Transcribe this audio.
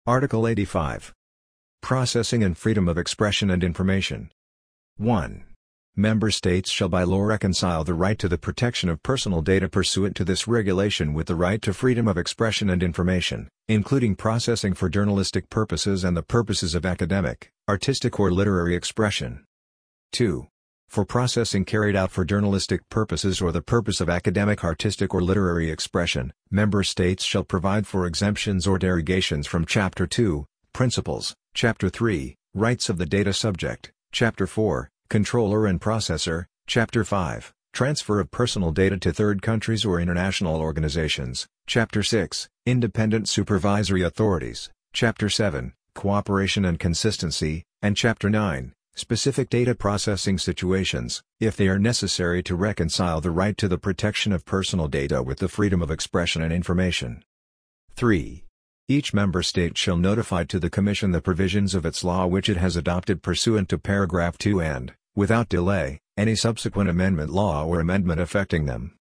Article 85. Processing and freedom of expression and information. 1. Member states shall by law reconcile the right to the protection of personal data pursuant to this regulation with the right to freedom of expression and information, including processing for journalistic purposes and the purposes of academic, artistic or literary expression. 2. For processing carried out for journalistic purposes or the purpose of academic, artistic or literary expression, member states shall provide for exemptions or derogations from Chapter 2, Principles, Chapter 3, Rights of the data subject, Chapter 4, Controller and processor, Chapter 5, Transfer of personal data to third countries or international organizations, Chapter 6, Independent supervisory authorities, Chapter 7, Cooperation and consistency, and Chapter 9, Specific data processing situations, if they are necessary to reconcile the right to the protection of personal data with the freedom of expression and information. 3. Each member state shall notify to the Commission the provisions of its law which it has adopted pursuant to paragraph 2 and, without delay, any subsequent amendment law or amendment affecting them.